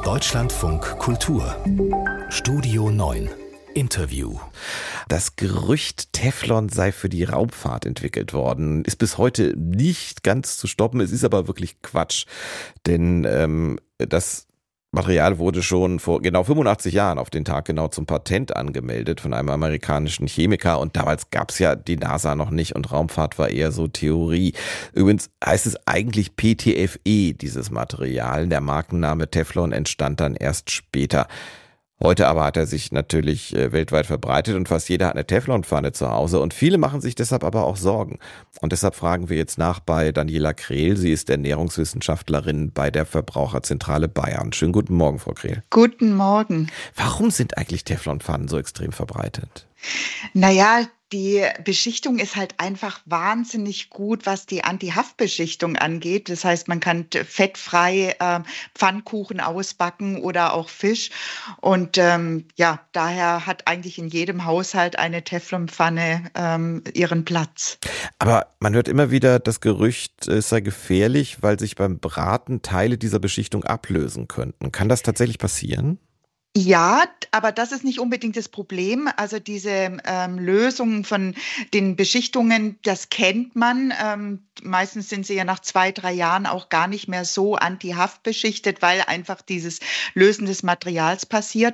Deutschlandfunk Kultur Studio 9 Interview. Das Gerücht, Teflon sei für die Raumfahrt entwickelt worden, ist bis heute nicht ganz zu stoppen. Es ist aber wirklich Quatsch, denn das Material wurde schon vor genau 85 Jahren auf den Tag genau zum Patent angemeldet von einem amerikanischen Chemiker und damals gab es ja die NASA noch nicht und Raumfahrt war eher so Theorie. Übrigens heißt es eigentlich PTFE, dieses Material. Der Markenname Teflon entstand dann erst später. Heute aber hat er sich natürlich weltweit verbreitet und fast jeder hat eine Teflonpfanne zu Hause und viele machen sich deshalb aber auch Sorgen. Und deshalb fragen wir jetzt nach bei Daniela Krehl. Sie ist Ernährungswissenschaftlerin bei der Verbraucherzentrale Bayern. Schönen guten Morgen, Frau Krehl. Guten Morgen. Warum sind eigentlich Teflonpfannen so extrem verbreitet? Naja, die Beschichtung ist halt einfach wahnsinnig gut, was die Anti-Haftbeschichtung angeht. Das heißt, man kann fettfrei Pfannkuchen ausbacken oder auch Fisch. Und daher hat eigentlich in jedem Haushalt eine Teflonpfanne ihren Platz. Aber man hört immer wieder das Gerücht, es sei gefährlich, weil sich beim Braten Teile dieser Beschichtung ablösen könnten. Kann das tatsächlich passieren? Ja, aber das ist nicht unbedingt das Problem. Also diese Lösungen von den Beschichtungen, das kennt man. Meistens sind sie ja nach 2-3 Jahren auch gar nicht mehr so anti-haftbeschichtet, weil einfach dieses Lösen des Materials passiert.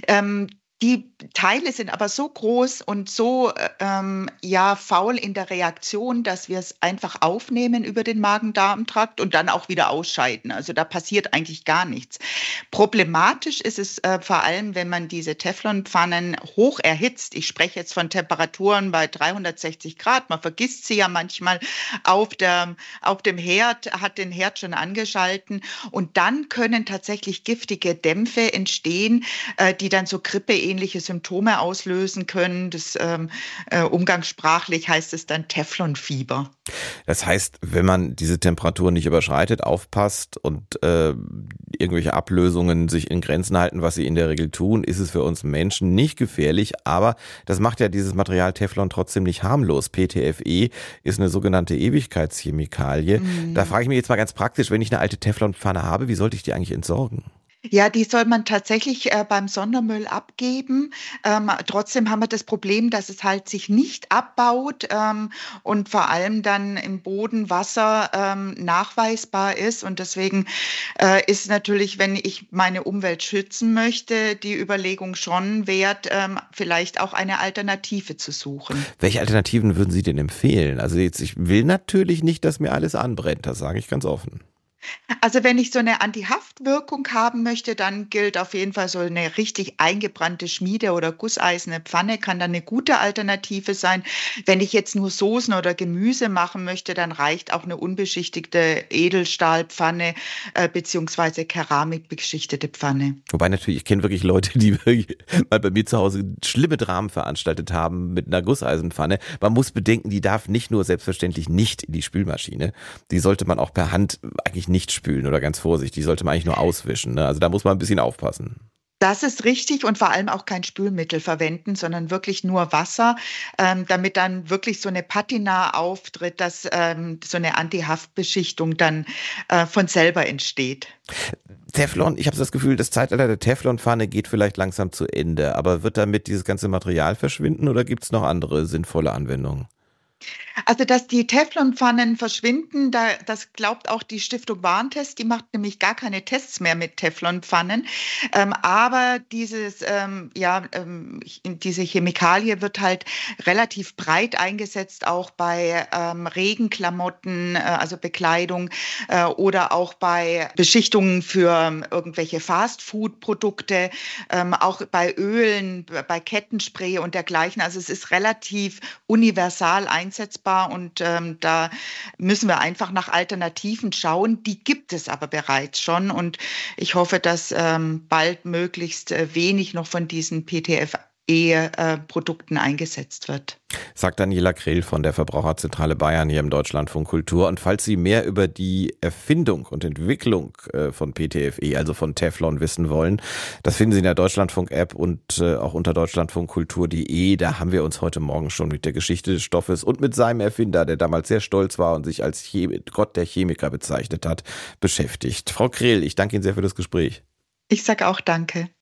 Die Teile sind aber so groß und so faul in der Reaktion, dass wir es einfach aufnehmen über den Magen-Darm-Trakt und dann auch wieder ausscheiden. Also da passiert eigentlich gar nichts. Problematisch ist es vor allem, wenn man diese Teflonpfannen hoch erhitzt. Ich spreche jetzt von Temperaturen bei 360 Grad. Man vergisst sie ja manchmal auf dem Herd, hat den Herd schon angeschalten. Und dann können tatsächlich giftige Dämpfe entstehen, die dann so grippeähnliche Symptome auslösen können. Das umgangssprachlich heißt es dann Teflonfieber. Das heißt, wenn man diese Temperatur nicht überschreitet, aufpasst und irgendwelche Ablösungen sich in Grenzen halten, was sie in der Regel tun, ist es für uns Menschen nicht gefährlich. Aber das macht ja dieses Material Teflon trotzdem nicht harmlos. PTFE ist eine sogenannte Ewigkeitschemikalie. Da frage ich mich jetzt mal ganz praktisch, wenn ich eine alte Teflonpfanne habe, wie sollte ich die eigentlich entsorgen? Ja, die soll man tatsächlich beim Sondermüll abgeben. Trotzdem haben wir das Problem, dass es halt sich nicht abbaut und vor allem dann im Boden Wasser nachweisbar ist. Und deswegen ist natürlich, wenn ich meine Umwelt schützen möchte, die Überlegung schon wert, vielleicht auch eine Alternative zu suchen. Welche Alternativen würden Sie denn empfehlen? Also jetzt, ich will natürlich nicht, dass mir alles anbrennt, das sage ich ganz offen. Also wenn ich so eine Anti-Haftwirkung haben möchte, dann gilt auf jeden Fall so eine richtig eingebrannte Schmiede- oder gusseiserne Pfanne kann dann eine gute Alternative sein. Wenn ich jetzt nur Soßen oder Gemüse machen möchte, dann reicht auch eine unbeschichtete Edelstahlpfanne beziehungsweise keramikbeschichtete Pfanne. Wobei natürlich, ich kenne wirklich Leute, die wirklich mal bei mir zu Hause schlimme Dramen veranstaltet haben mit einer Gusseisenpfanne. Man muss bedenken, die darf nicht nur selbstverständlich nicht in die Spülmaschine, die sollte man auch per Hand eigentlich nicht spülen oder ganz vorsichtig, die sollte man eigentlich nur auswischen. Ne? Also da muss man ein bisschen aufpassen. Das ist richtig und vor allem auch kein Spülmittel verwenden, sondern wirklich nur Wasser, damit dann wirklich so eine Patina auftritt, dass so eine Anti-Haftbeschichtung dann von selber entsteht. Teflon, ich habe das Gefühl, das Zeitalter der Teflonpfanne geht vielleicht langsam zu Ende, aber wird damit dieses ganze Material verschwinden oder gibt es noch andere sinnvolle Anwendungen? Also, dass die Teflonpfannen verschwinden, das glaubt auch die Stiftung Warentest. Die macht nämlich gar keine Tests mehr mit Teflonpfannen. Aber diese Chemikalie wird halt relativ breit eingesetzt, auch bei Regenklamotten, also Bekleidung oder auch bei Beschichtungen für irgendwelche Fastfood-Produkte, auch bei Ölen, bei Kettenspray und dergleichen. Also es ist relativ universal einsetzbar und da müssen wir einfach nach Alternativen schauen. Die gibt es aber bereits schon und ich hoffe, dass bald möglichst wenig noch von diesen PTFE-Produkten eingesetzt wird. Sagt Daniela Krehl von der Verbraucherzentrale Bayern hier im Deutschlandfunk Kultur. Und falls Sie mehr über die Erfindung und Entwicklung von PTFE, also von Teflon, wissen wollen, das finden Sie in der Deutschlandfunk-App und auch unter deutschlandfunkkultur.de. Da haben wir uns heute Morgen schon mit der Geschichte des Stoffes und mit seinem Erfinder, der damals sehr stolz war und sich als Gott der Chemiker bezeichnet hat, beschäftigt. Frau Krehl, ich danke Ihnen sehr für das Gespräch. Ich sage auch danke.